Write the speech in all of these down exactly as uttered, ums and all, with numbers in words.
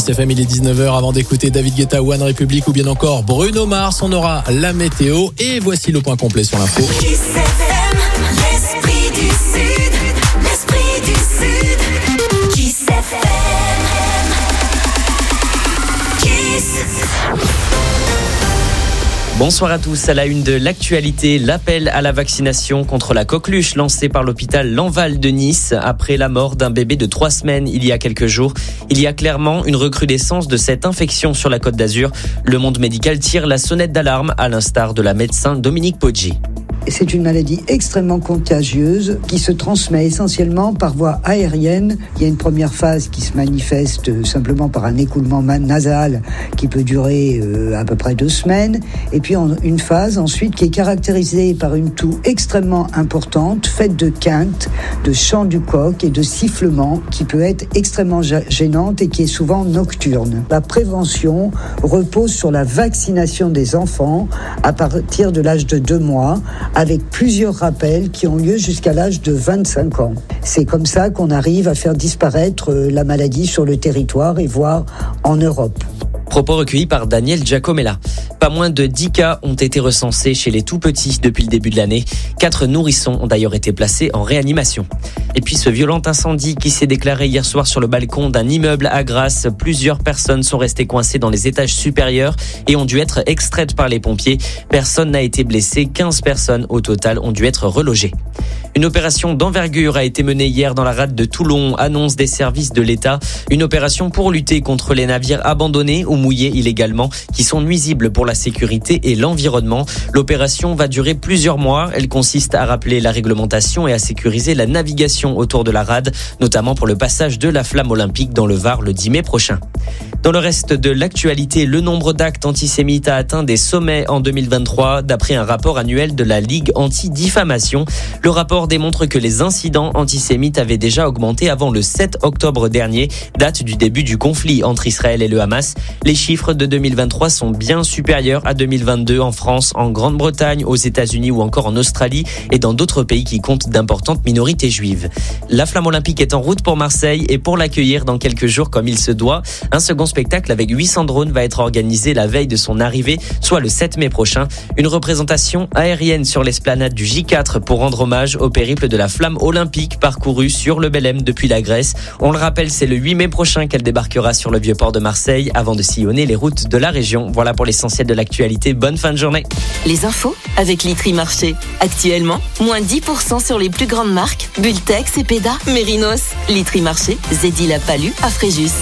Kiss F M, il est dix-neuf heures. Avant d'écouter David Guetta, One Republic ou bien encore Bruno Mars, on aura la météo et voici le point complet sur l'info. Kiss F M, l'esprit du Sud, l'esprit du Sud. Kiss F M, Kiss. Bonsoir à tous. À la une de l'actualité, l'appel à la vaccination contre la coqueluche lancé par l'hôpital Lanval de Nice après la mort d'un bébé de trois semaines il y a quelques jours. Il y a clairement une recrudescence de cette infection sur la Côte d'Azur. Le monde médical tire la sonnette d'alarme à l'instar de la médecin Dominique Poggi. C'est une maladie extrêmement contagieuse qui se transmet essentiellement par voie aérienne. Il y a une première phase qui se manifeste simplement par un écoulement nasal qui peut durer euh, à peu près deux semaines. Et puis une phase ensuite qui est caractérisée par une toux extrêmement importante, faite de quintes, de chant du coq et de sifflements qui peut être extrêmement gênante et qui est souvent nocturne. La prévention repose sur la vaccination des enfants à partir de l'âge de deux mois, avec plusieurs rappels qui ont lieu jusqu'à l'âge de vingt-cinq ans. C'est comme ça qu'on arrive à faire disparaître la maladie sur le territoire et voire en Europe. Propos recueillis par Daniel Giacomella. Pas moins de dix cas ont été recensés chez les tout-petits depuis le début de l'année. Quatre nourrissons ont d'ailleurs été placés en réanimation. Et puis ce violent incendie qui s'est déclaré hier soir sur le balcon d'un immeuble à Grasse. Plusieurs personnes sont restées coincées dans les étages supérieurs et ont dû être extraites par les pompiers. Personne n'a été blessé. quinze personnes au total ont dû être relogées. Une opération d'envergure a été menée hier dans la rade de Toulon, annonce des services de l'État. Une opération pour lutter contre les navires abandonnés ou mouillés illégalement qui sont nuisibles pour la sécurité et l'environnement. L'opération va durer plusieurs mois. Elle consiste à rappeler la réglementation et à sécuriser la navigation autour de la rade, notamment pour le passage de la flamme olympique dans le Var le dix mai prochain. Dans le reste de l'actualité, le nombre d'actes antisémites a atteint des sommets en deux mille vingt-trois, d'après un rapport annuel de la Ligue anti-diffamation. Le rapport démontre que les incidents antisémites avaient déjà augmenté avant le sept octobre dernier, date du début du conflit entre Israël et le Hamas. Les chiffres de deux mille vingt-trois sont bien supérieurs à deux mille vingt-deux en France, en Grande-Bretagne, aux États-Unis ou encore en Australie et dans d'autres pays qui comptent d'importantes minorités juives. La flamme olympique est en route pour Marseille et pour l'accueillir dans quelques jours comme il se doit, un second spectacle avec huit cents drones va être organisé la veille de son arrivée, soit le sept mai prochain. Une représentation aérienne sur l'esplanade du J quatre pour rendre hommage au périple de la flamme olympique parcourue sur le Belém depuis la Grèce. On le rappelle, c'est le huit mai prochain qu'elle débarquera sur le vieux port de Marseille avant de sillonner les routes de la région. Voilà pour l'essentiel de l'actualité. Bonne fin de journée. Les infos avec Litry Marché. Actuellement, moins dix pour cent sur les plus grandes marques Bultex, Cepeda, Mérinos. Litry Marché, Zeddy-la-Palud à Fréjus.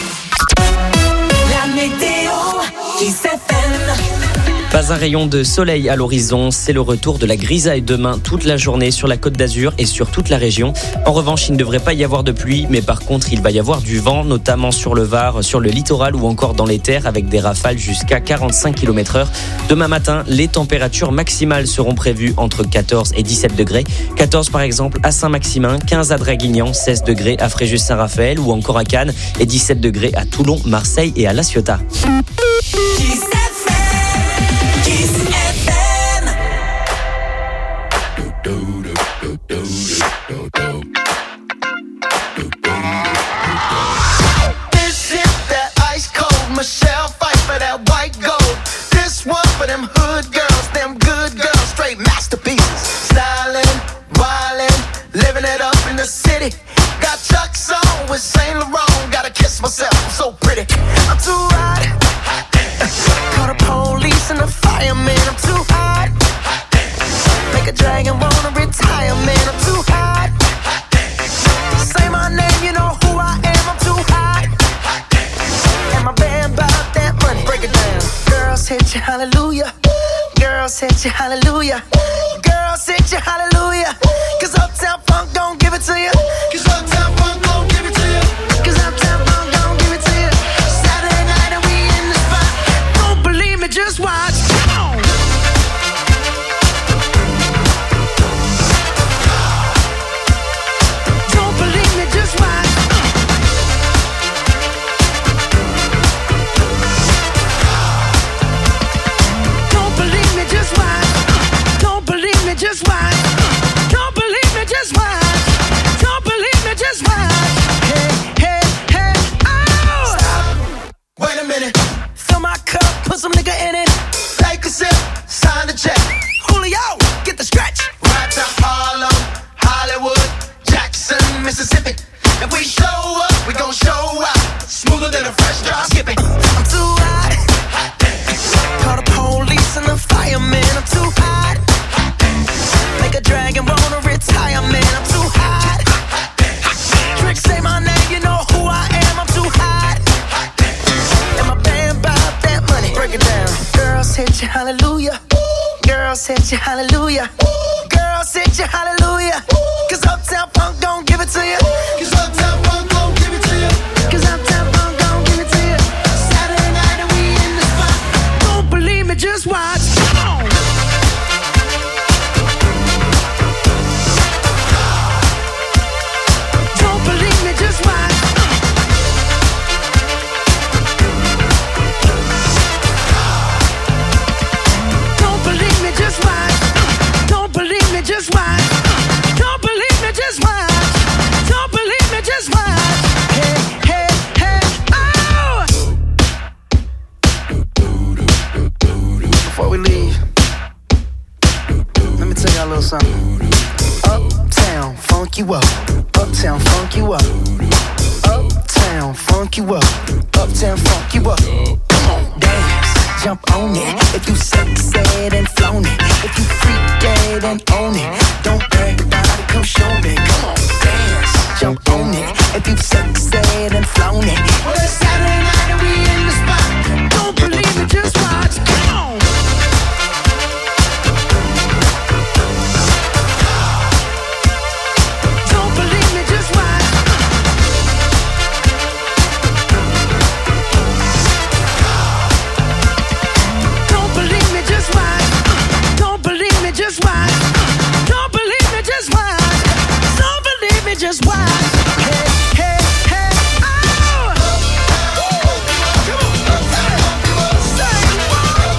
La météo, Kiss F M. Pas un rayon de soleil à l'horizon, c'est le retour de la grisaille demain toute la journée sur la Côte d'Azur et sur toute la région. En revanche, il ne devrait pas y avoir de pluie, mais par contre, il va y avoir du vent, notamment sur le Var, sur le littoral ou encore dans les terres avec des rafales jusqu'à quarante-cinq kilomètres heure. Demain matin, les températures maximales seront prévues entre quatorze et dix-sept degrés. quatorze par exemple à Saint-Maximin, quinze à Draguignan, seize degrés à Fréjus-Saint-Raphaël ou encore à Cannes et dix-sept degrés à Toulon, Marseille et à La Ciotat. Kiss F M, Kiss F M. This is that ice cold Michelle fight for that white gold. This one for them hood girls, them good girls, straight masterpieces. Stylin', wildin', living it up in the city. Got Chuck's on with Saint Laurent. Gotta kiss myself, I'm so pretty. I'm too hot. Call the police and the fireman. I'm too hot. Make a dragon wanna retire, man. I'm too hot. Say my name, you know who I am. I'm too hot. And my band about that money. Break it down. Girls hit you, hallelujah. Girls hit you, hallelujah. Girls hit you, hallelujah. Cause Uptown Funk don't give it to you. Cause Uptown Funk don't give it to you. Cause Uptown Funk don't give it to you. Saturday night and we in the spot. Don't believe me, just watch. Don't believe me, just watch. Don't believe me, just watch. Don't believe me, just watch. Don't believe me, just watch. Don't believe me, just watch. said you hallelujah. Girl said you hallelujah. Cause Uptown Funk don't give it to you. Cause Uptown Funk don't give it to you. Cause Uptown Funk don't give it to you. Saturday night and we in the spot. Don't believe me, just watch. Come on. Don't believe me, just watch. Don't believe me, just watch. Don't believe me, just watch. Don't believe me, just watch. Don't believe me, just watch. Hey, hey, hey, oh! Before we leave, let me tell y'all a little something. Uptown, funk you up. Uptown, funk you up. Uptown, funk you up. Uptown, funk you up. Come on, dance, jump on it. If you sexed and flown it. If you freak dead and own it. Don't brag about it, come show me. Come on, dance, jump on it. If you sexed and flown it. Well, it's Saturday night and we in the spot. Don't believe it, just watch. Come on. Don't believe me, just watch. Don't believe me, just watch. Don't believe me, just watch. Don't believe me, just watch. Don't believe me, just watch. Hey, hey, hey, oh! Come on, say what?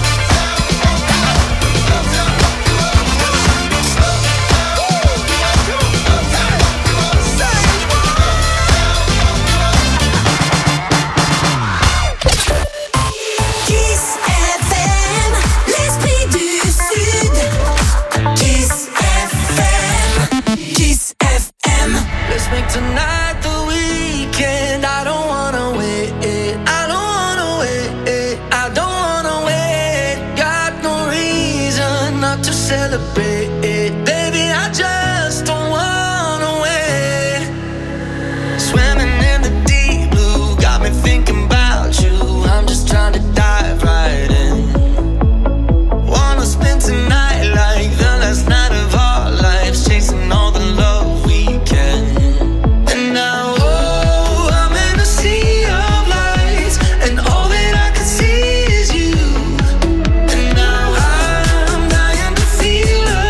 Kiss F M, l'esprit du Sud. Kiss F M, Kiss F M. Let's make tonight the weekend. I don't wanna wait. I don't wanna wait. I don't wanna wait. Got no reason not to celebrate. Baby, I just don't wanna wait. Swimming in the deep blue got me thinking about you. I'm just trying to dive right in. Wanna spend tonight like the last night of our lives, chasing all the love we can. And now, oh, I'm in a sea of lights, and all that I can see is you. And now I'm dying to feel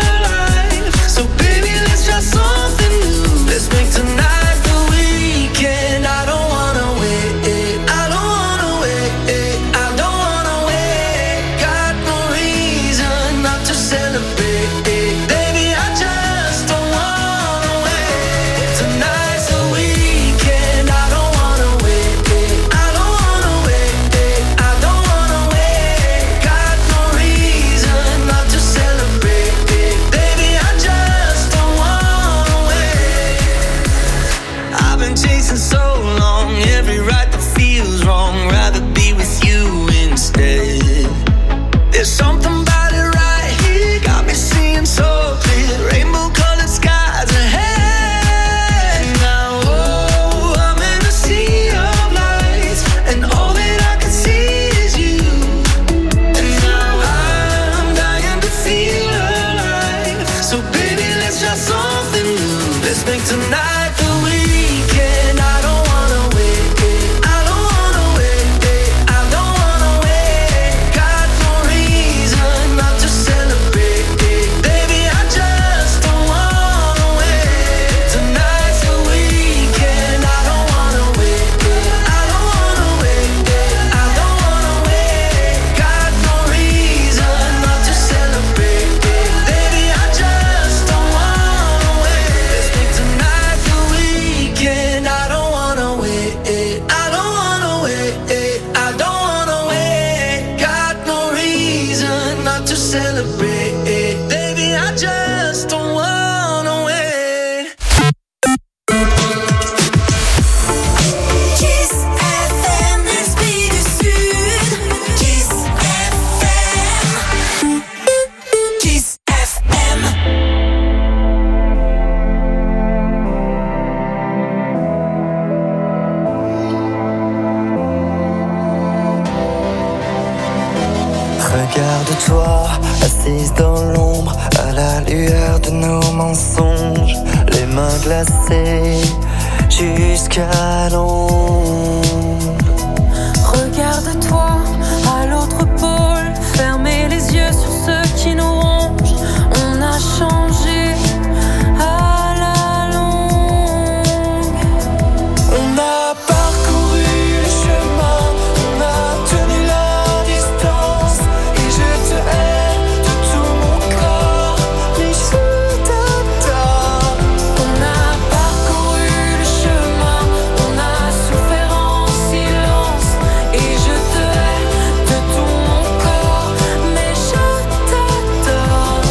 Regarde-toi, assise dans l'ombre, à la lueur de nos mensonges, les mains glacées jusqu'à l'ombre. Regarde-toi à l'autre pôle, fermez les yeux sur ceux qui nous rongent. On a changé à la longue. On a parcouru le chemin, on a tenu la distance, et je te hais de tout mon corps, mais je t'adore. On a parcouru le chemin, on a souffert en silence, et je te hais de tout mon corps, mais je t'adore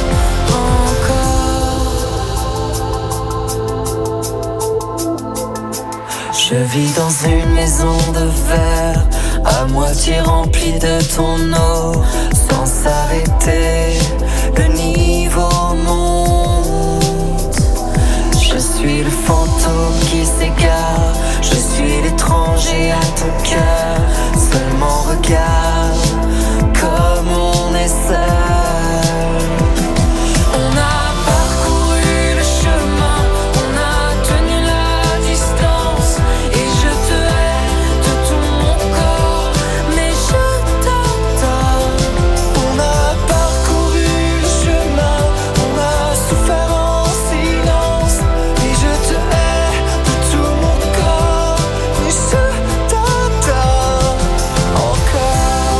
encore. Je vis dans une maison de verre, à moitié remplie de ton eau, sans s'arrêter, le niveau monte. Je suis le fantôme qui s'égare, je suis l'étranger à ton cœur. Seulement regarde comme on est seul. On a parcouru le chemin, on a tenu la distance, et je te hais de tout mon corps, mais je t'adore. On a parcouru le chemin, on a souffert en silence, et je te hais de tout mon corps, mais je t'adore encore.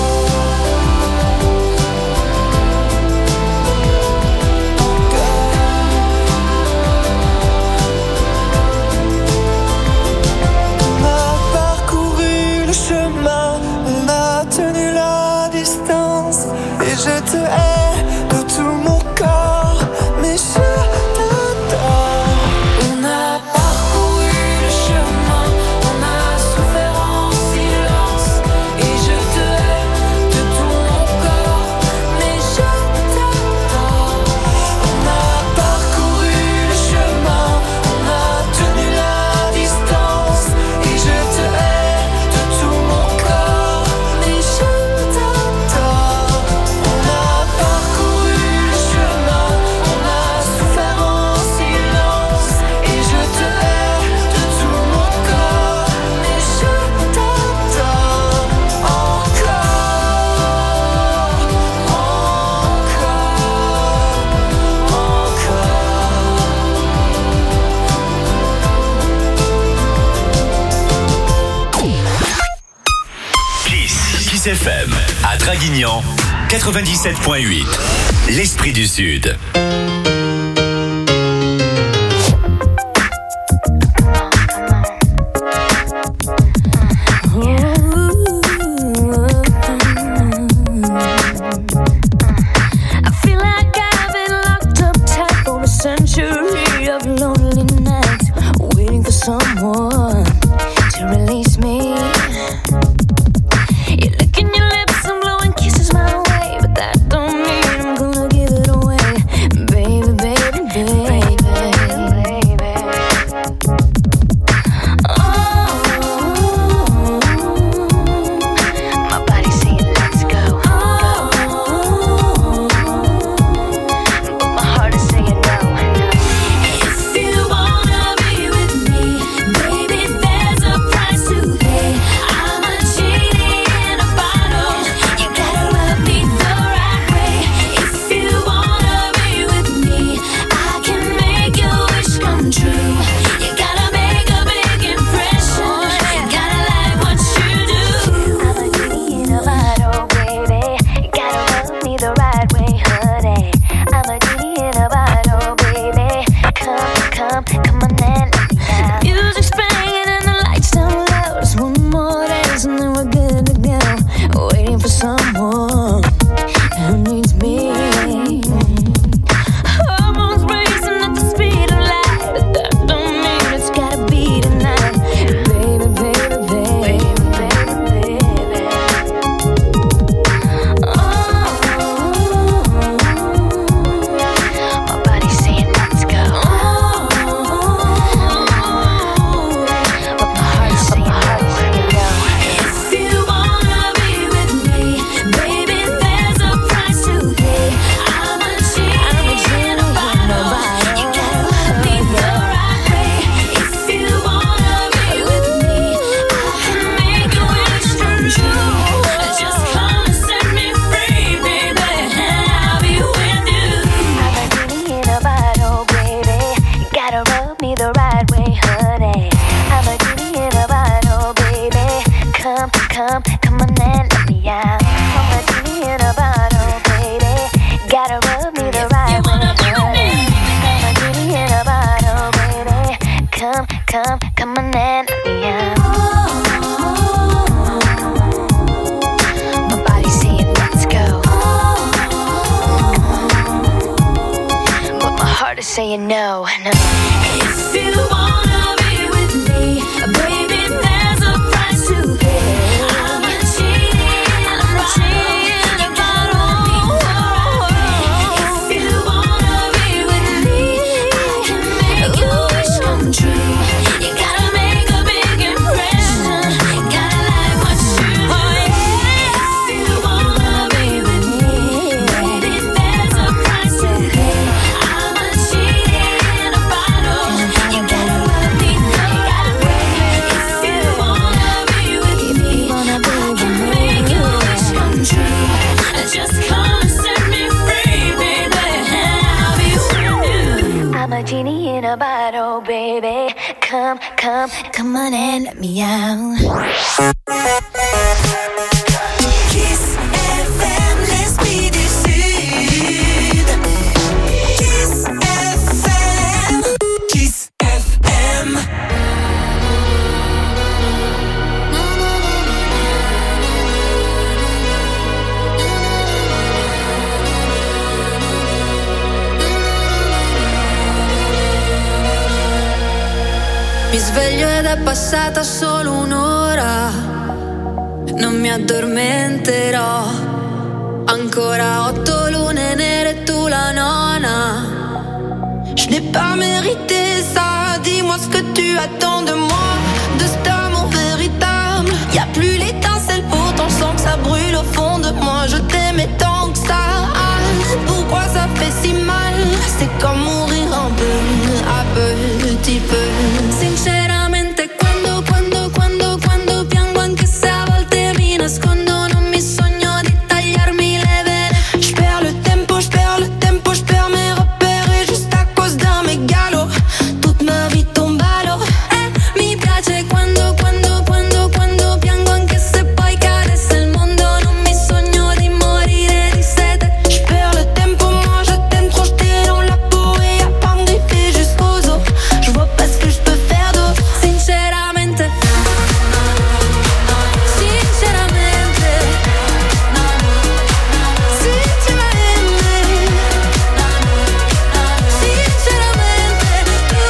On a parcouru le chemin, on a tenu la distance, et je te hais de tout mon corps, mais je t'adore. On a parcouru le chemin, on a souffert en silence, et je te hais de tout mon corps, mais je t'adore. On a parcouru le chemin, on a tenu la distance, et je te hais de tout mon corps, mais je t'adore. On a parcouru le chemin, on a souffert en silence, et je te hais de tout mon corps, mais je t'adore encore, Kiss, Kiss F M, à Draguignan, quatre-vingt-dix-sept point huit. L'esprit du Sud. I feel like I've been locked up tight for a century of lonely nights, waiting for someone to release me. You're licking your lips and blowing kisses my way, but that don't mean I'm gonna give it away. saying no, no. If you wanna be with me, baby, there's a price to pay. I'm a cheating, I'm a cheating about all. If you wanna be with me, I can make your wish come true. You gotta make a big impression. Gotta like what you do. If you wanna be with me, baby, there's a price to pay. I'm a cheating in a bottle. You gotta let me know. If you wanna be with me, I can make your wish come true. Just come and set me free, baby. I'll be with you. I'm a genie in a bottle, baby. Come, come, come on and let me out. Kiss F M, l'esprit du Sud. Kiss F M. Kiss F M. Mi sveglio ed è passata solo un'ora, non mi addormenterò. Ancora otto lune nere e tu la nona. Je n'ai pas mérité ça, dis-moi ce que tu attends de moi, de cet amour véritable. Y a plus l'étincelle, pourtant je sens que ça brûle au fond de moi. Je t'aimais tant que ça, pourquoi ça fait si mal? C'est comme mourir un peu, à petit peu. Sinceramente quando, quando, quando, quando piango, anche se a volte mi nascondo, non mi sogno di tagliarmi le vene. Je perds le tempo, je perds le tempo, je perds mes repères, juste à cause d'un mégalo. Toute ma vie tombe à l'eau. Eh, mi piace quando, quando, quando, quando piango, anche se poi cadesse il mondo, non mi sogno di morire di sete. Je perds le tempo, moi je t'aime trop, je t'ai dans la peau et y'a pas de griffes jusqu'aux os. Je vois pas ce que je peux faire d'autre. Sinceramente, sinceramente, si tu m'as aimé, sinceramente,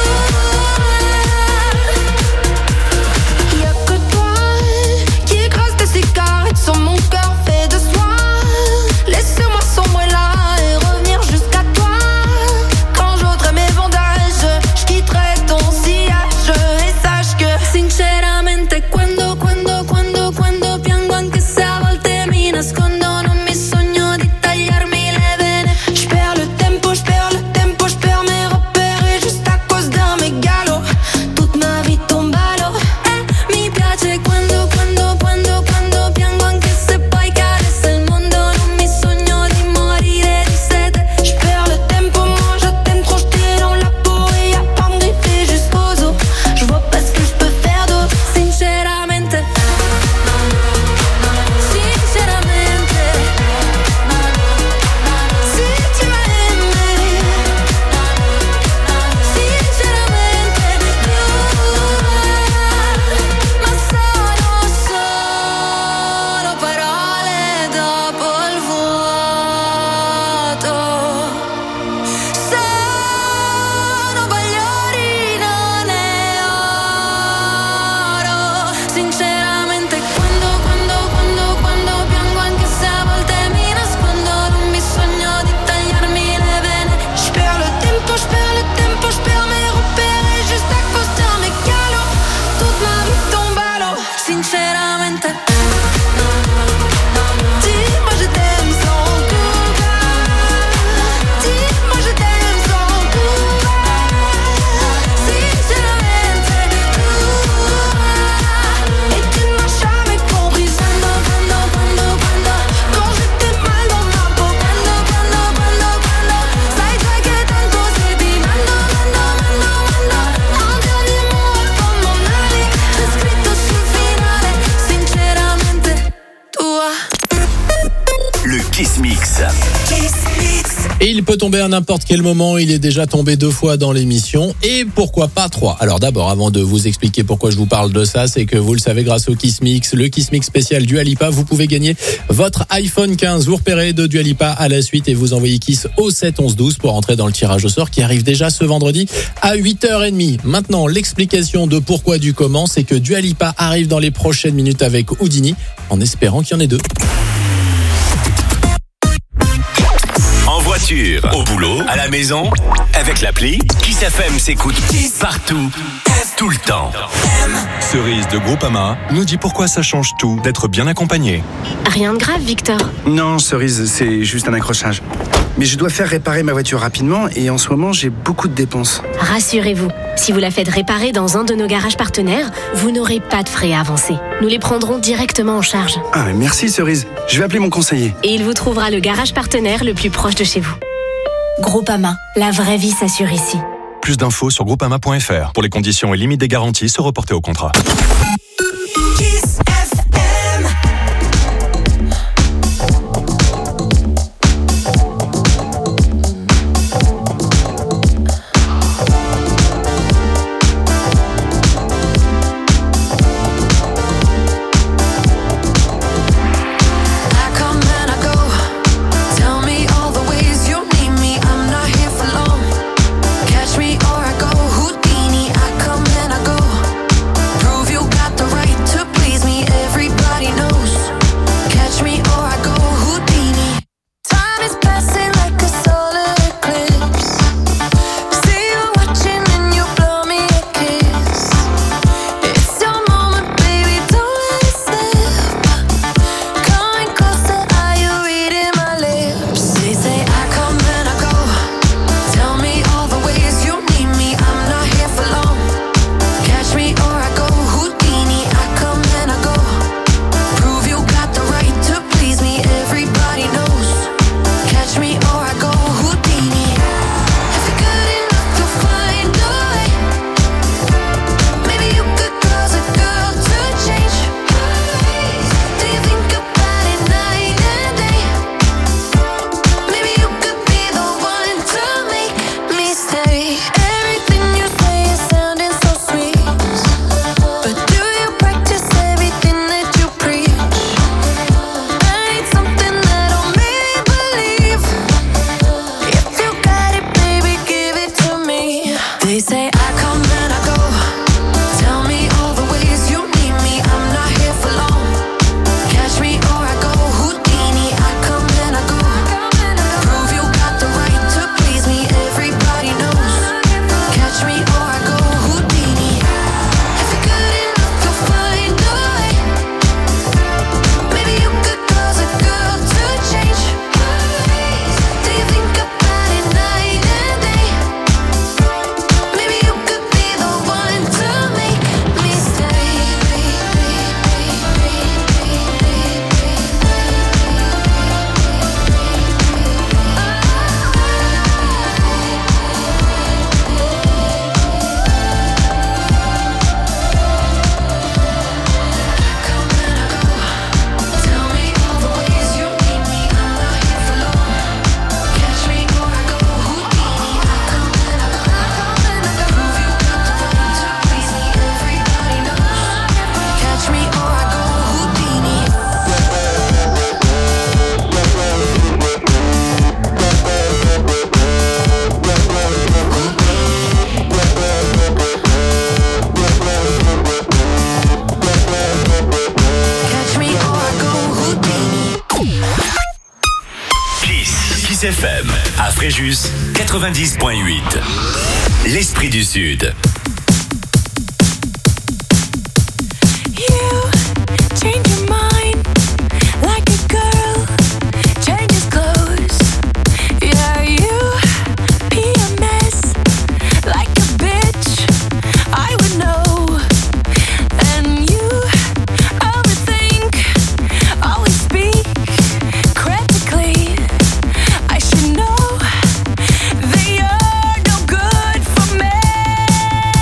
y'a que toi qui écrase tes cigarettes sur mon cœur fait de soie. Laisse-moi sombrer là et revenir jusqu'à toi. Quand j'ôterai mes bandages, je quitterai ton sillage et sache que sinceramente quando, quando, quando, quando piango, anche se a volte mi nascondo, non mi sogno di tagliarmi le vene. Je perds le tempo, je perds le tempo, je perds mes repères et juste à cause d'un mégalo, toute ma vie tombe à l'eau. Eh, mi piace quando, quando, quando, quando piango, anche se poi cadesse il mondo, non mi sogno di morire di sete. Je perds le tempo, moi je t'aime trop, je t'ai dans la peau et y'a pas de griffes jusqu'aux os. Je vois pas ce que je peux faire d'autre. Sinceramente, sinceramente, si tu m'as aimé, sinceramente, ma sono solo parole dopo il vuoto. Sono bagliori, non è oro. Sinceramente quando, quando, quando, quando piango, anche se a volte mi nascondo, non mi sogno di tagliarmi le vene. Je perds le tempo, je perds le tempo, je perds mes repères juste à cause d'un mégalo. Toute ma vie tombe à l'eau. Sinceramente, dis-moi je t'aime sans couvert. Dis-moi je t'aime sans couvert. Sinceramente, et tu ne m'as jamais compris. Quando, quando, quando, quando, quand j'étais mal dans ma peau. Quando, quando, quando, quando, sai già che tanto sei di mando, mando, mando, mando. Un dernier mot avant mon aller, j'ai scritto sul finale. Kiss Mix. Kiss Mix. Et il peut tomber à n'importe quel moment, il est déjà tombé deux fois dans l'émission, et pourquoi pas trois. Alors d'abord, avant de vous expliquer pourquoi je vous parle de ça, c'est que vous le savez, grâce au Kiss Mix, le Kiss Mix spécial Dua Lipa, vous pouvez gagner votre iPhone quinze. Vous repérez de Dua Lipa à la suite et vous envoyez Kiss au sept onze douze pour entrer dans le tirage au sort qui arrive déjà ce vendredi à huit heures trente. Maintenant, l'explication de pourquoi du comment, c'est que Dua Lipa arrive dans les prochaines minutes avec Houdini, en espérant qu'il y en ait deux. En voiture, au boulot, à la maison, avec l'appli, Kiss F M s'écoute partout, tout le temps. Cerise de Groupama nous dit pourquoi ça change tout d'être bien accompagné. Rien de grave, Victor. Non, Cerise, c'est juste un accrochage. Mais je dois faire réparer ma voiture rapidement et en ce moment, j'ai beaucoup de dépenses. Rassurez-vous, si vous la faites réparer dans un de nos garages partenaires, vous n'aurez pas de frais à avancer. Nous les prendrons directement en charge. Ah, mais merci Cerise. Je vais appeler mon conseiller. Et il vous trouvera le garage partenaire le plus proche de chez vous. Groupama, la vraie vie s'assure ici. Plus d'infos sur groupama point f r. Pour les conditions et limites des garanties, se reporter au contrat. Kiss F M. I come and I go. Tell me all the ways you need me. I'm not here for long. Catch me or I go Houdini. I come and I go. Prove you got the right to please me. Everybody knows. Catch me or I go Houdini. Time is passing like a solar eclipse. See you watching and you blow me a kiss. It's your moment, baby, don't let it slip. Coming closer, are you reading my lips? They say I come and I go. Tell me all the ways you need me. I'm not here for long. Catch me or I go Houdini. I come and I go. Prove you got the right to please me. Everybody knows. Catch me or I go Houdini. If you're good enough, you'll find a way. Maybe you could cause a girl to change. Do you think about it night and day? Maybe you could be the one to make me stay. Everything you say is sounding so sweet, but do you practice everything that you preach? I need something that'll make me believe. If you got it, baby, give it to me. They say I come and I go. Tell me all the ways you need me. I'm not here for long. Catch me or I go Houdini. I come and I go. Prove you got the right to please me. Everybody knows. Catch me or I go Houdini. If you're good enough, you'll find a way. Maybe you could cause a girl to change. Do you think about it night and day? Maybe you could be the one to make me stay. Come and I go. Tell me all the ways you need me. I'm not here for long. Catch me or I go Houdini. I come and I go. Prove you got the right to please me. Everybody knows. Catch me or I go Houdini. Catch me or I go Houdini. Kiss, Kiss F M, à Fréjus, quatre-vingt-dix point huit. L'esprit du Sud. You change your mind like a girl changes clothes. Yeah, you P M S like a bitch. I would know. And you overthink, always speak critically. I should know that you're no good for me.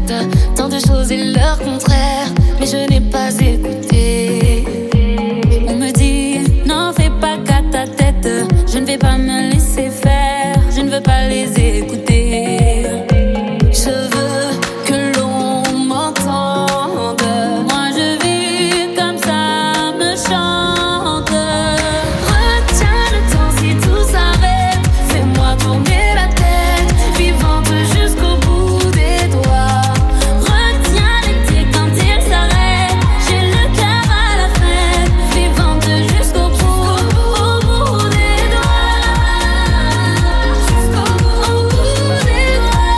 tête. Tant de choses et leur contraire, mais je n'ai pas écouté. On me dit, n'en fais pas qu'à ta tête. Je ne vais pas me laisser faire, je ne veux pas les écouter. Je veux que l'on m'entende. Moi je vis comme ça me chante. Retiens le temps si tout s'arrête. Fais-moi tourner la tête, vivante jusqu'au bout des doigts. Retiens l'été quand il s'arrête. J'ai le cœur à la fête, vivante jusqu'au bout, au bout des doigts. Jusqu'au bout, au bout des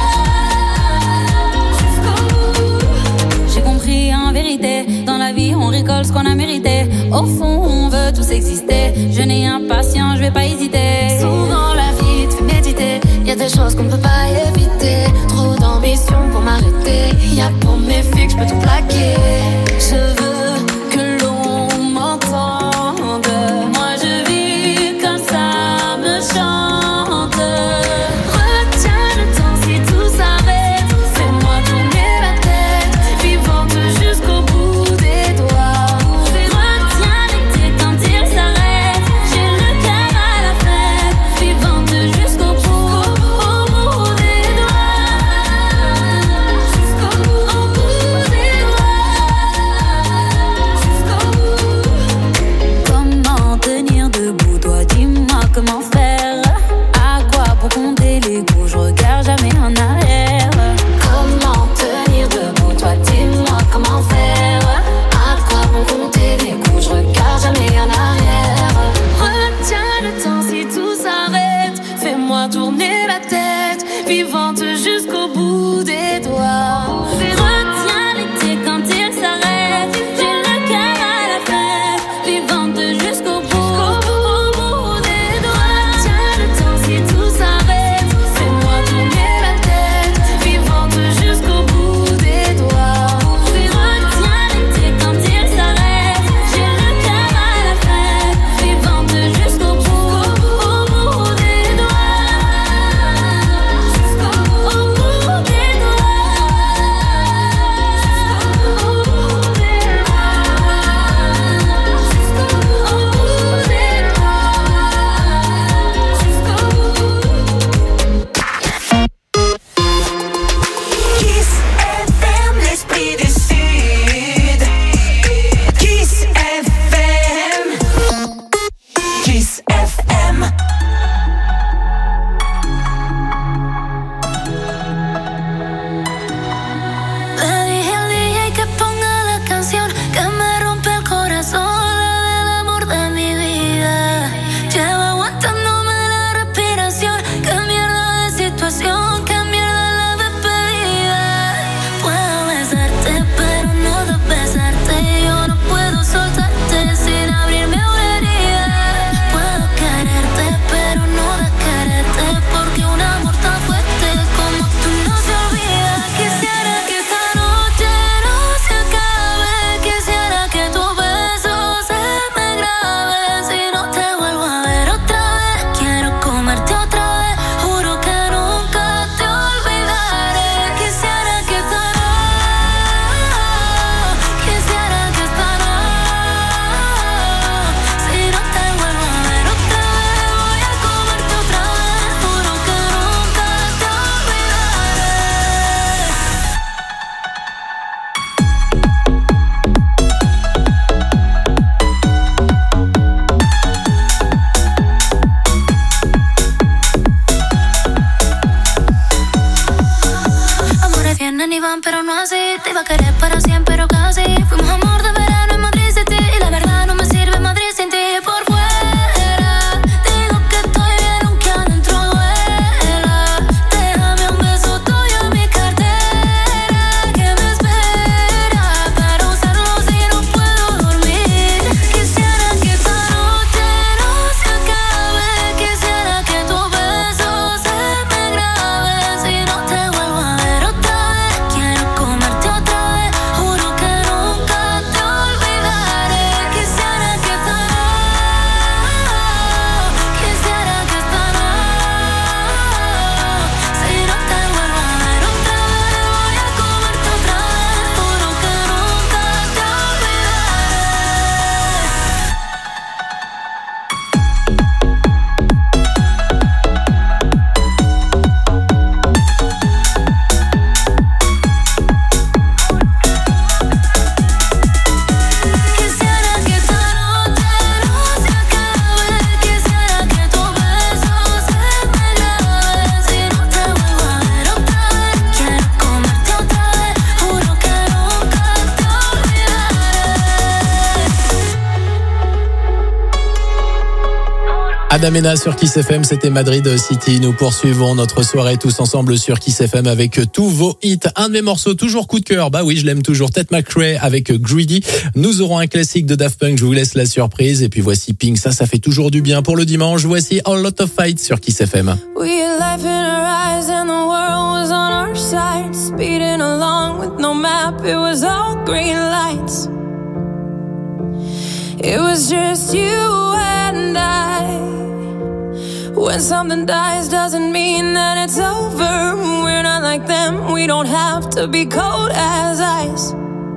doigts. Jusqu'au bout. J'ai compris en vérité, dans la vie on récolte ce qu'on a mérité. Au fond on veut tous exister. Je n'ai impatient, je vais pas hésiter. Souvent la vie te fait méditer. Y a des choses qu'on ne peut pas éviter. Trop d'ambition pour m'arrêter. Y a pour mes filles que je peux tout plaquer. Je veux que l'on m'entende. Moi je vis comme ça me chante. Retiens le temps si tout s'arrête. Fais-moi tourner la tête, vivante jusqu'au bout des doigts. Retiens l'été quand il s'arrête. J'ai le cœur à la fête, vivante jusqu'au bout, au bout des doigts. Jusqu'au bout, au bout des doigts. Jusqu'au bout. Comment tenir debout, toi dis-moi comment faire. À quoi pour compter les coups, je regarde jamais en arrière. Comment tenir debout, toi dis-moi comment faire. À quoi pour compter les coups, je regarde jamais en arrière. Retiens le temps si tout s'arrête. Fais-moi tourner la tête, vivante jusqu'au bout des doigts. Retiens l'été quand il s'arrête. J'ai le cœur à la fête, vivante jusqu'au bout, au bout des doigts. Retiens le temps si tout s'arrête. Fais-moi tourner la tête, vivante jusqu'au bout des doigts. Retiens l'été quand il s'arrête. J'ai le cœur à la fête, vivante jusqu'au bout, au bout des doigts. Jusqu'au bout, au bout des Kiss F M, l'esprit du Sud. Kiss F M. Kiss F M. Le dije al D J que ponga la canción que me rompe el corazón, la del amor de mi vida. Llevo aguantándome la respiración. Qué mierda de situación, qué mierda la despedida. Puedo besarte, pero no de besarte. Yo no puedo soltarte sin abrirme una herida. Puedo quererte, pero no de quererte, porque un amor tan fuerte como tú no se olvida. Quisiera que esta noche no se acabe. Quisiera que tu beso se me grabe. Si no te vuelvo a ver otra vez, quiero comerte otra vez. Juro que nunca te olvidaré. Quisiera que esta noche, quisiera que esta noche, si no te vuelvo a ver otra vez, voy a comerte otra vez. Juro que nunca te olvidaré. Amores vienen y van, pero no así. Te iba a querer para siempre, pero casi. Fuimos amor de verano en Madrid City. Y la verdad no me sirve Madrid sin ti. Por fuera digo que estoy bien, aunque adentro duela. Déjame un beso tuyo en mi cartera, que me espera para usarlo si no puedo dormir. Quisiera que esta noche no se acabe. Quisiera que tu beso se me grabe. Si no te vuelvo a ver otra vez, quiero comerte otra vez. Juro que nunca te Madamena sur Kiss F M, c'était Madrid City. Nous poursuivons notre soirée tous ensemble sur Kiss F M avec tous vos hits. Un de mes morceaux toujours coup de cœur, bah oui, je l'aime toujours, Ted McRae avec Greedy. Nous aurons un classique de Daft Punk, je vous laisse la surprise. Et puis voici Pink, ça, ça fait toujours du bien pour le dimanche. Voici A Lot of Fight sur Kiss F M. We had life in our eyes and the world was on our side. Speeding along with no map, it was all green lights. It was just you and I. When something dies doesn't mean that it's over. We're not like them, we don't have to be cold as ice.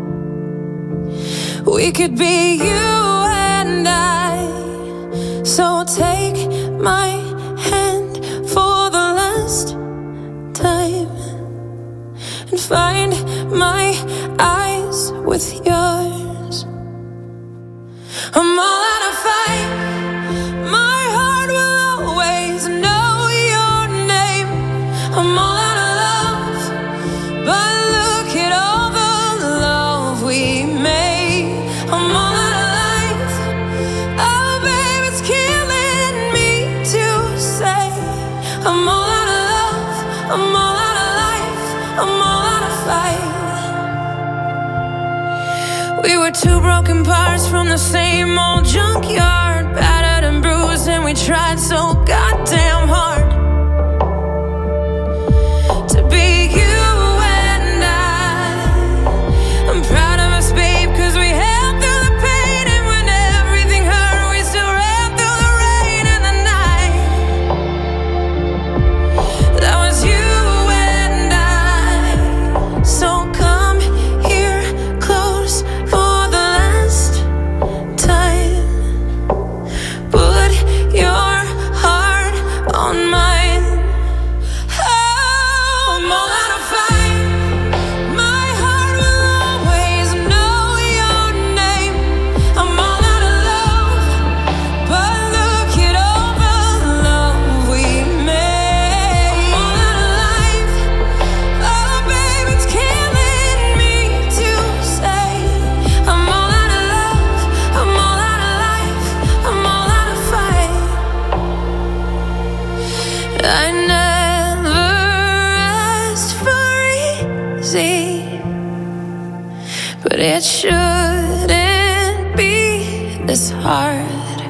We could be you and I. So take my hand for the last time and find my eyes with yours. I'm all out of fight. My heart will always know your name. I'm all out of love, but look at all the love we made. I'm all out of life. Oh, babe, it's killing me to say. I'm all out of love. I'm all out of life. I'm all out of fight. We were two broken parts from the same old junkyard, battered and bruised, and we tried so goddamn hard to be you and I. I'm proud of us, babe, cause we held through the pain, and when everything hurt, we still ran through the rain and the night. That was you and I. So come here close for the last time. Put your heart on mine. Oh, I'm all out of fight. My heart will always know your name. I'm all out of love, but look at all the love we made. I'm all out of life. Oh, babe, it's killing me to say. I'm all out of love. I'm all out of life. I'm all out of fight. I never asked for easy, but it shouldn't be this hard.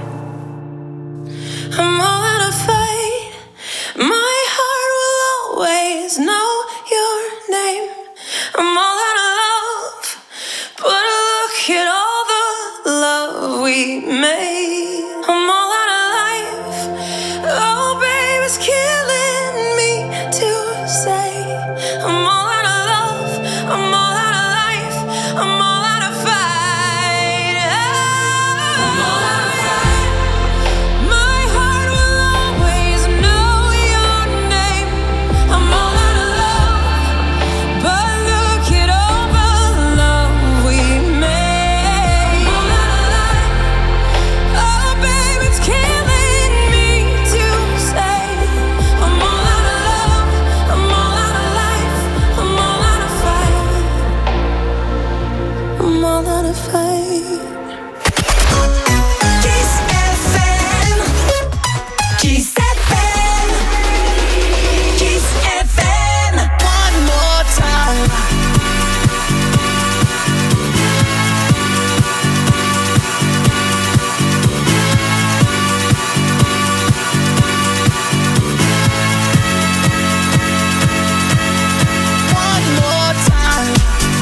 I'm all out of fight. My heart will always know your name. I'm all out of love, but look at all the love we made. I'm all out of life. Oh, babe, it's killing me to say. I'm all out of love. I'm all out of life. I'm all out of fight. I'm all out of fight. My heart will always know your name. I'm all out of love, but look at all the love we made. I'm all out of life. Oh, babe, it's killing me to say. I'm all out of love. I'm all out of life. I'm all out of fight. I'm all out of fight. Kiss F M. Kiss F M. Kiss F M. One more time. One more time.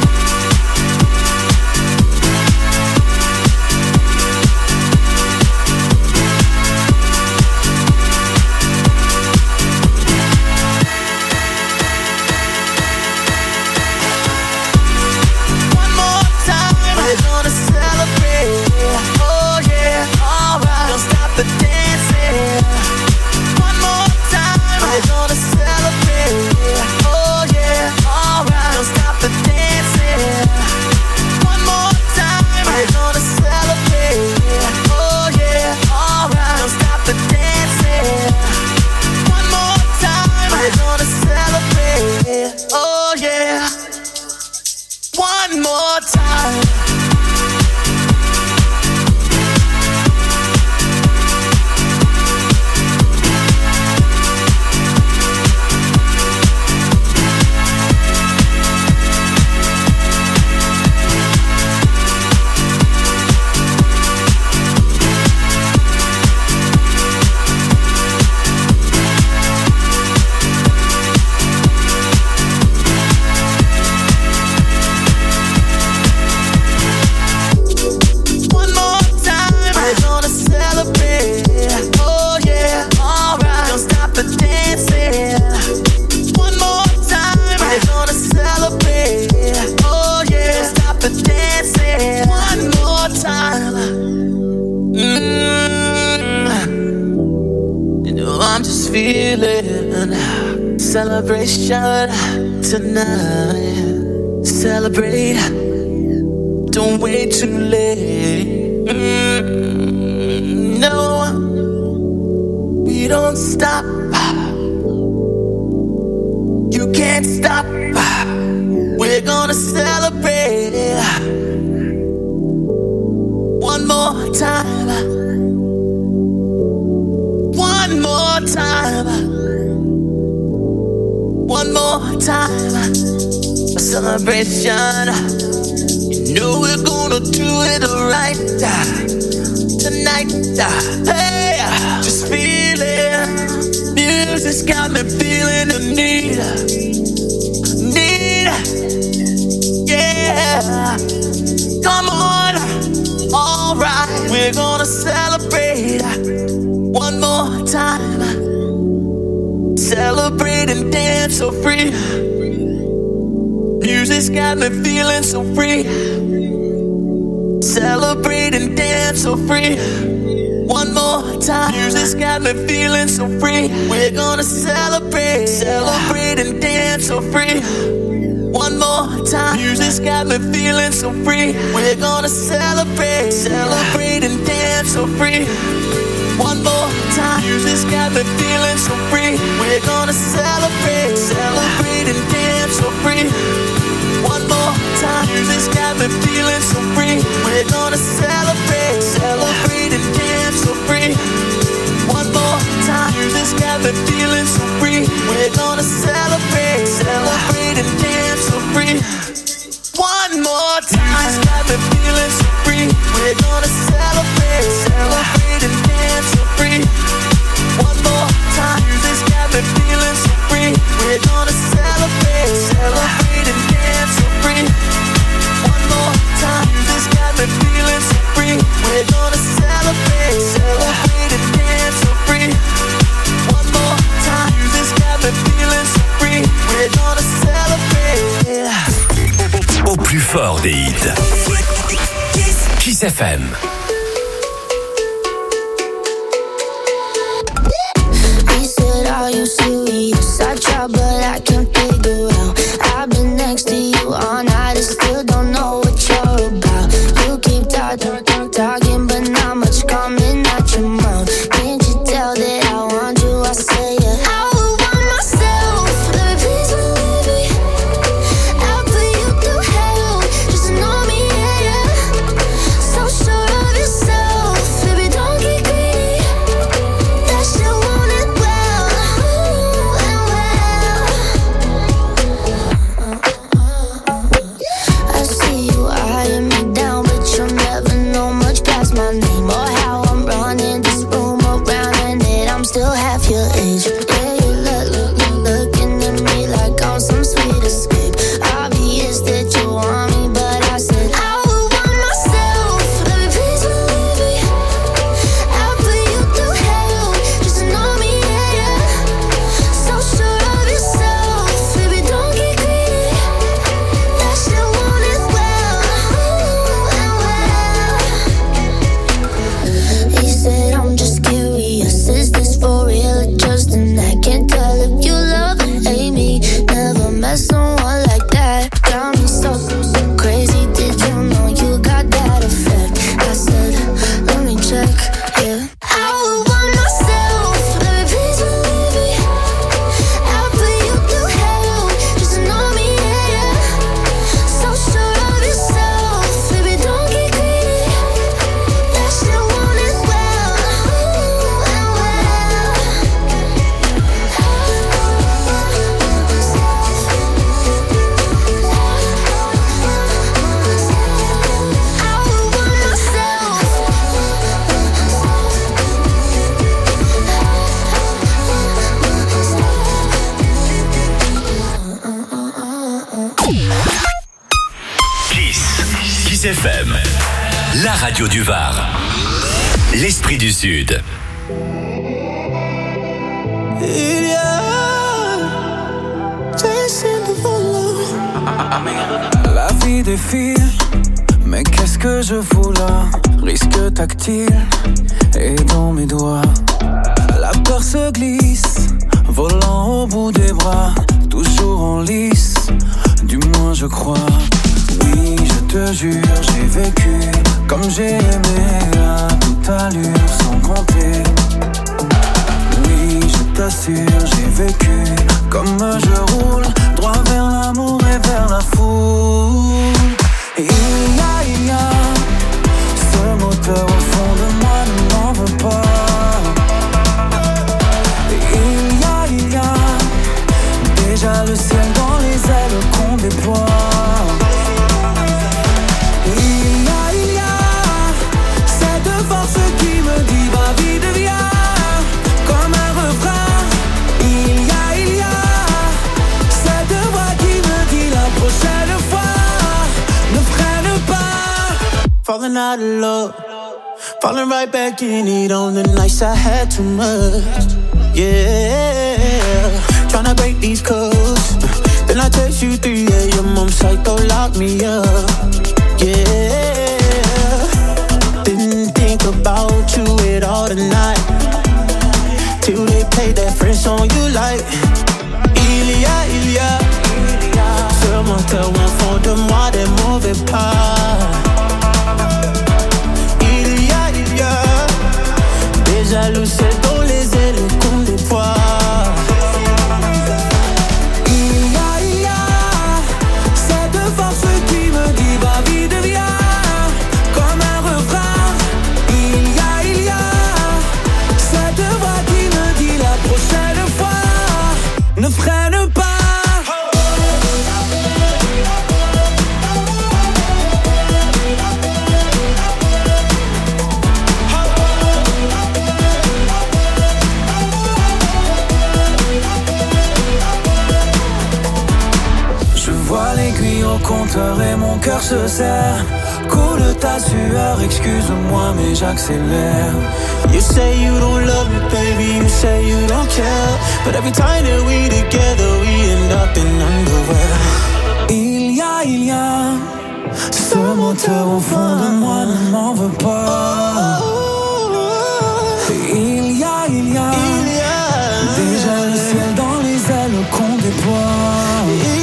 One more time. We're gonna celebrate. Oh yeah, alright. Don't stop the dancing. One more time. We're gonna celebrate. Oh yeah, alright. Don't stop the dancing. One more time. We're gonna celebrate. Oh yeah, alright. Don't stop the dancing. One more time. We're gonna celebrate. Oh yeah. One more time. feeling. Celebration tonight. Celebrate. Don't wait too late. Mm, no, we don't stop. You can't stop. We're gonna celebrate one more time. One more time. One more time. A celebration. You know we're gonna do it right tonight. Hey, just feel it. Music's got me feeling the need. Need. Yeah. Come on. Alright. We're gonna celebrate one more time. Celebrate and dance so free. Music's got me feeling so free. Celebrate and dance so free. One more time. Music's got me feeling so free. We're gonna celebrate. Celebrate and dance so free. One more time. Music's got me feeling so free. We're gonna celebrate. Celebrate and dance so free. One more time. Music's got me feeling so free. We're gonna celebrate. Celebrate and dance so free. One more time. Music's got me feeling so free. We're gonna celebrate. Celebrate and dance so free. One more time. Music's got me feeling so free. We're gonna celebrate. Celebrate and dance so free. One more time. Music's got me feeling so free. We're gonna celebrate. Celebrate and dance so free. One more time. Music's got me feeling so free. We're gonna celebrate. Celebrate and dance so free. One more time. Music's got me feeling so free. We're gonna celebrate. Celebrate and dance so free. One more time. Music's got me feeling so free. We're gonna celebrate. Au plus fort des hits. Kiss F M. He said, are you serious? I try but I can't figure out. I've been next to you all night and still don't know what you're about. You keep talking, talking but not much coming out your mouth. Can't you tell that I want you? I say it. I would want myself, baby, please believe me. I'll put you through hell, just to know me, yeah, yeah. So sure of yourself, baby, don't get greedy. That shit want it well, ooh, and well. I see you eyeing me down, but you'll never know much past my name or how I'm running this room around, and that I'm still half your age. Yeah, you look, look, look, looking at me like I'm some sweet escape. Obvious that you want me, but I said I would want myself, baby, please believe me. I'll put you through hell, just to know me, yeah, yeah. So sure of yourself, baby, don't get greedy. That shit want it well, ooh, and well. He said, I'm just curious, is this for real or just an act? Can't tell if you love or hate me. Never met someone like that. Got me so, so crazy. Did you know you got that effect? I said, let me check, yeah. I would want myself, baby, please believe me. I'll put you through hell, just to know me, yeah, yeah. So sure of yourself, baby, don't get greedy. That shit want it well, ooh, and well. I would want myself. Kiss. Kiss F M. La radio du Var. L'esprit du Sud. La vie défile, mais qu'est-ce que je fous là? Risque tactile, et dans mes doigts, la peur se glisse volant au bout des bras, toujours en lice, du moins je crois. Oui, je te jure, j'ai vécu comme j'ai aimé à toute allure, sans compter. Oui, je t'assure, j'ai vécu comme je roule, droit vers l'amour et vers la foule. Et il y a, il y a ce moteur au fond de moi, ne m'en veux pas. Et il y a, il y a déjà le ciel dans les ailes qu'on déploie. Et il y a, il y a cette force qui me dit va vite, viens, comme un refrain. Il y a, il y a cette voix qui me dit la prochaine fois ne freine pas. Falling out of love, falling right back in it on the nights I had too much. Yeah, tryna break these codes. Then I text you three a.m. I'm psycho, lock me up. Yeah, didn't think about you at all tonight, till they played that French song you like. Il y a, il y a ce moteur au fond de moi, des mauvais pas. Il y a, il y a déjà le ciel dans les ailes qu'on déploie. Il y a, il y a cette force qui me dit va vite, viens, comme un refrain. Il y a, il y a cette voix qui me dit la prochaine fois ne freine pas. Au compteur et mon cœur se serre. Coule ta sueur, excuse-moi mais j'accélère. You say you don't love me baby, you say you don't care, but every time that we together we end up in underwear. Il y a, il y a ce moteur au fond de moi, ne m'en veux pas. Il y a, il y a déjà le ciel dans les ailes qu'on déploie.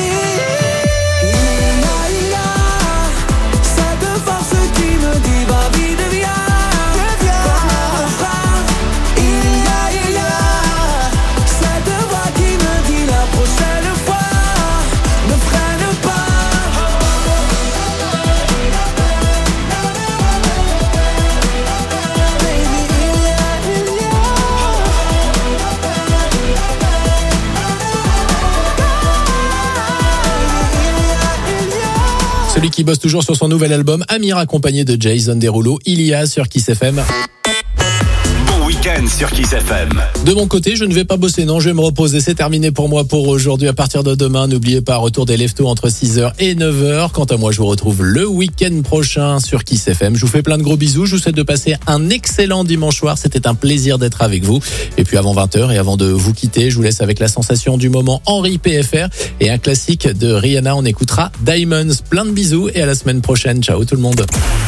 Celui qui bosse toujours sur son nouvel album, Amir, accompagné de Jason Derulo, il y a sur Kiss F M. Bon week-end sur Kiss F M. De mon côté, je ne vais pas bosser, non, je vais me reposer. C'est terminé pour moi pour aujourd'hui. À partir de demain, n'oubliez pas, retour des leftos entre six heures et neuf heures. Quant à moi, je vous retrouve le week-end prochain sur Kiss F M. Je vous fais plein de gros bisous. Je vous souhaite de passer un excellent dimanche soir. C'était un plaisir d'être avec vous. Et puis avant vingt heures et avant de vous quitter, je vous laisse avec la sensation du moment Henri P F R et un classique de Rihanna. On écoutera Diamonds. Plein de bisous et à la semaine prochaine. Ciao tout le monde.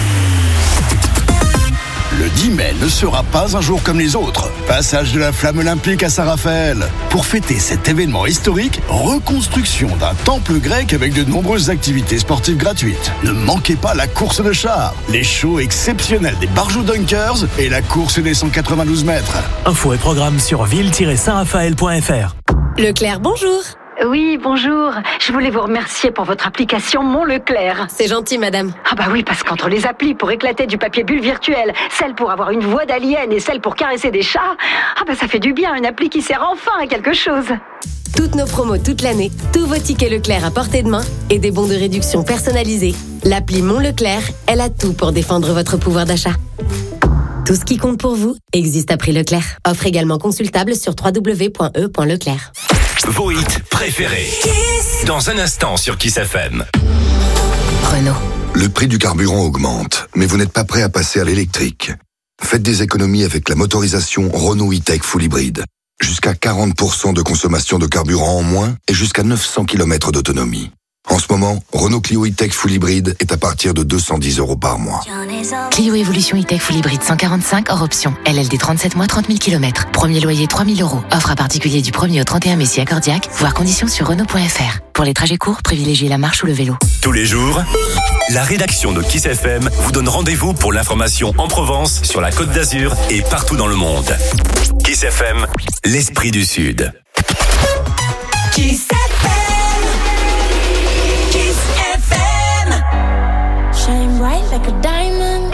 Le dix mai ne sera pas un jour comme les autres. Passage de la flamme olympique à Saint-Raphaël. Pour fêter cet événement historique, reconstruction d'un temple grec avec de nombreuses activités sportives gratuites. Ne manquez pas la course de chars, les shows exceptionnels des Barjou Dunkers et la course des cent quatre-vingt-douze mètres. Infos et programmes sur ville tiret saint raphaël point f r. Leclerc, bonjour. Oui, bonjour. Je voulais vous remercier pour votre application Mon Leclerc. C'est gentil, madame. Ah bah oui, parce qu'entre les applis pour éclater du papier bulle virtuel, celle pour avoir une voix d'alien et celle pour caresser des chats, ah bah ça fait du bien, une appli qui sert enfin à quelque chose. Toutes nos promos toute l'année, tous vos tickets Leclerc à portée de main et des bons de réduction personnalisés. L'appli Mon Leclerc, elle a tout pour défendre votre pouvoir d'achat. Tout ce qui compte pour vous existe à prix Leclerc. Offre également consultable sur w w w point e point leclerc. Vos hits préférés. Dans un instant sur Kiss F M. Renault. Le prix du carburant augmente, mais vous n'êtes pas prêt à passer à l'électrique. Faites des économies avec la motorisation Renault E-Tech Full Hybrid. Jusqu'à quarante pour cent de consommation de carburant en moins et jusqu'à neuf cents kilomètres d'autonomie. En ce moment, Renault Clio E-Tech Full Hybrid est à partir de deux cent dix euros par mois. Clio Evolution E-Tech Full Hybrid cent quarante-cinq hors option. L L D trente-sept mois, trente mille kilomètres. Premier loyer trois mille euros. Offre à particulier du premier au trente et un mai si accordiaque. Voir conditions sur Renault point F R. Pour les trajets courts, privilégiez la marche ou le vélo. Tous les jours, la rédaction de Kiss F M vous donne rendez-vous pour l'information en Provence, sur la Côte d'Azur et partout dans le monde. Kiss F M, l'esprit du Sud. Kiss F M. Kiss F M. Shine bright like a diamond.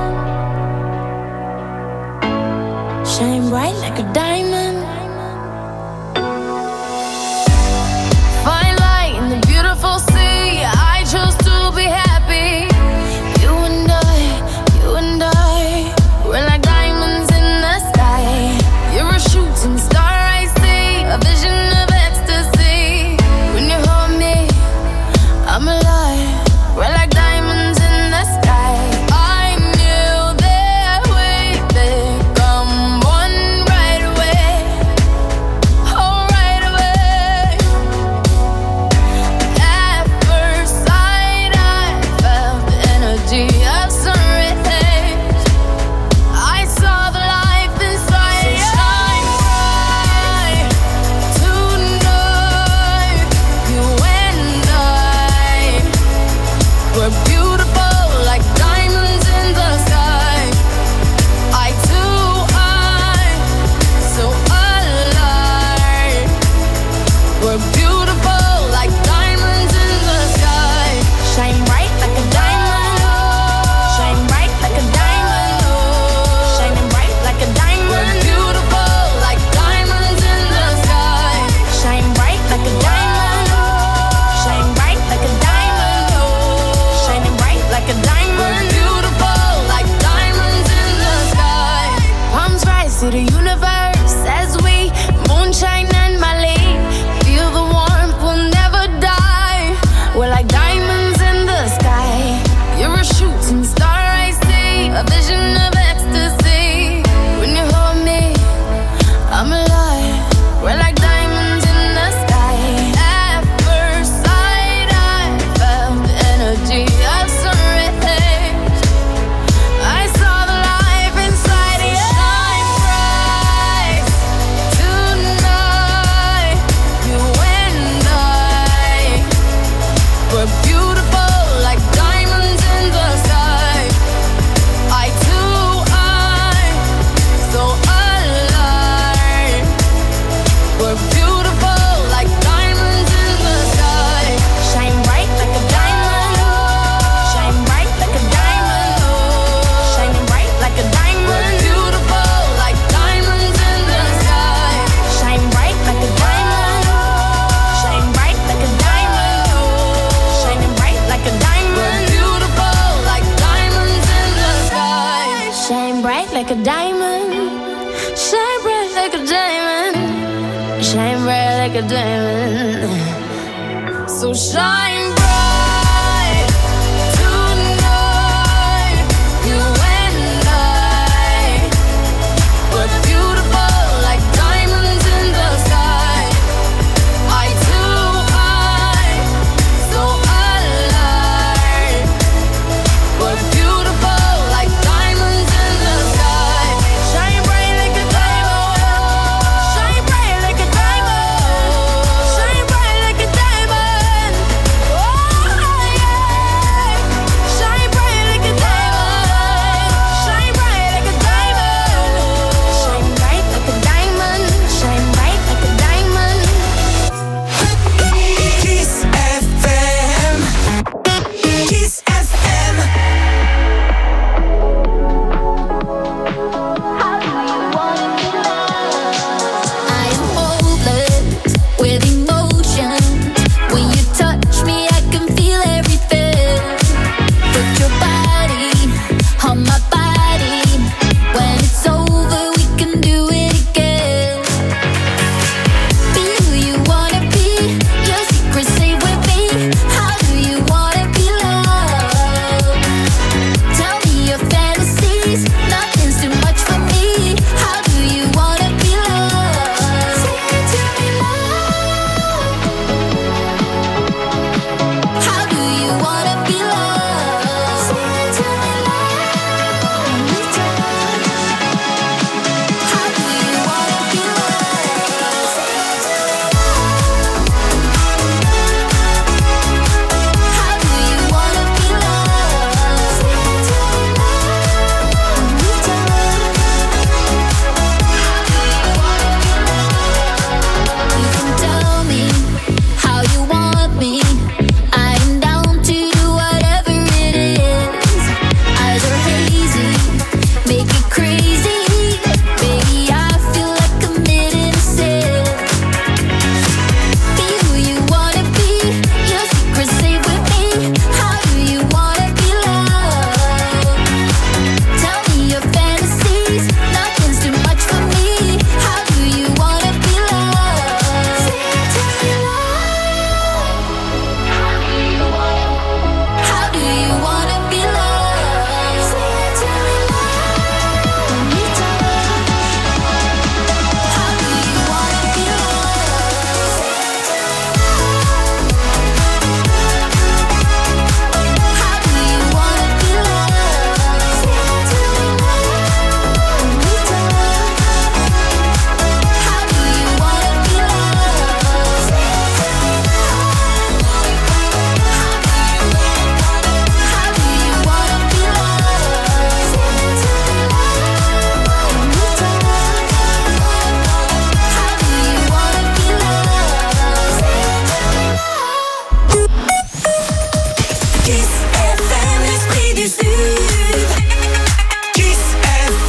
Shine bright like a diamond. Fine light in the beautiful sea. I chose to be happy. You and I, you and I, we're like diamonds in the sky. You're a shooting star I see, a vision of ecstasy. When you hold me, I'm alive. We're like diamonds in the sky. I knew that we'd become one right away. Oh, right away. At first sight, I felt the energy of sun rays. I saw the life inside you. Shine bright tonight. You and I, we're beautiful like diamonds in the sky. I too, I'm so alive. We're beautiful like diamonds in the sky. Shine bright like a diamond. Shine bright like a diamond. Shining bright like a diamond. We're beautiful like diamonds in the sky. Shine bright like a diamond. Shine bright like a diamond. Shining bright like a diamond. We're beautiful like diamonds in the sky. Palms rise to the universe as we moonshine and Malay. Feel the warmth, we'll never die. We're like diamonds in the sky. You're a shooting star I see, a vision of ecstasy. When you hold me, I'm alive. We're like diamonds in the sky. At first sight, I felt the energy of sun rays. I saw the life inside you. Shine bright tonight. You and I, we're beautiful like diamonds in the sky. I too, I'm so alive. We're beautiful like diamonds in the sky. Shine bright like a diamond. Shine bright like a diamond. Shining bright like a diamond. We're beautiful like diamonds in the sky. Shine bright like a diamond. Shine bright like a diamond. Shining bright like a diamond. We're beautiful like diamonds in the sky. Shine bright like a diamond. Shine bright like a diamond. Shine bright like a diamond. So shine bright tonight. You and I, we're beautiful like diamonds in the sky. I too, I'm so alive. We're beautiful like diamonds in the sky. Shine bright like a diamond. Shine bright like a diamond. Shine bright like a diamond. Kiss F M, l'esprit du Sud. Kiss F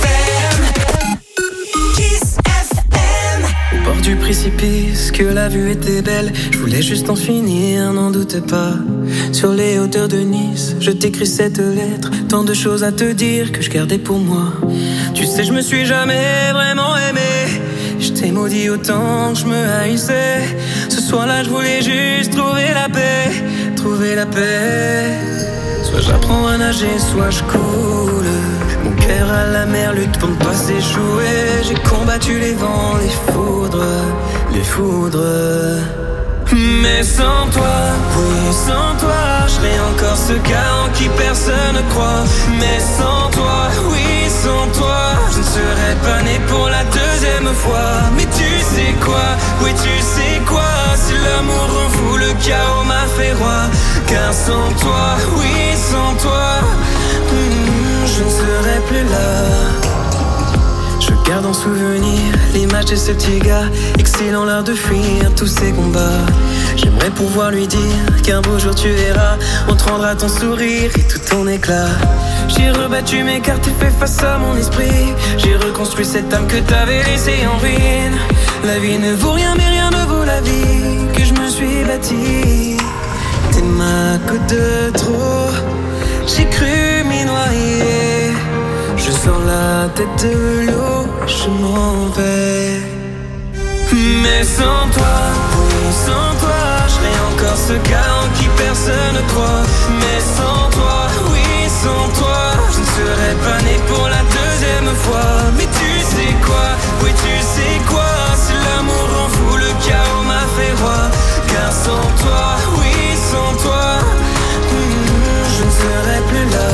M. Kiss F M. Au bord du précipice, que la vue était belle. Je voulais juste en finir, n'en doute pas. Sur les hauteurs de Nice, je t'écris cette lettre. Tant de choses à te dire que je gardais pour moi. Tu sais, je me suis jamais vraiment aimé. Je t'ai maudit autant que je me haïssais. Ce soir-là, je voulais juste trouver la paix. Trouver la paix. Soit j'apprends à nager, soit je coule. Mon cœur à la mer lutte pour ne pas s'échouer. J'ai combattu les vents, les foudres, les foudres. Mais sans toi, oui, sans toi, je serais encore ce gars en qui personne ne croit. Mais sans toi, oui, sans toi, je ne serais pas né pour la deuxième fois. Mais tu sais quoi, oui, tu sais quoi, si l'amour rend fou, le chaos m'a fait roi. Car sans toi, oui, sans toi, hmm, je ne serais plus là. Je garde en souvenir l'image de ce petit gars, excellent l'art de fuir tous ces combats. J'aimerais pouvoir lui dire qu'un beau jour tu verras, on te rendra ton sourire et tout ton éclat. J'ai rebattu mes cartes et fait face à mon esprit. J'ai reconstruit cette âme que t'avais laissée en ruine. La vie ne vaut rien mais rien ne vaut la vie que je me suis bâtie. T'es ma goutte de trop, j'ai cru m'y noyer. Je sors la tête de l'eau, je m'en vais. Mais sans toi, oui, sans toi, je serais encore ce gars en qui personne ne croit. Mais sans toi, oui, sans toi, je ne serais pas né pour la deuxième fois. Mais tu sais quoi, oui, tu sais quoi, si l'amour rend fou, le chaos m'a fait roi. Car sans toi, oui, sans toi, hmm, je ne serais plus là.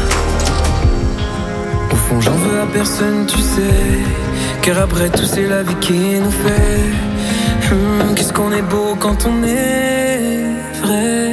Au fond j'en veux à personne, tu sais. Car après tout c'est la vie qui nous fait hum, qu'est-ce qu'on est beau quand on est vrai.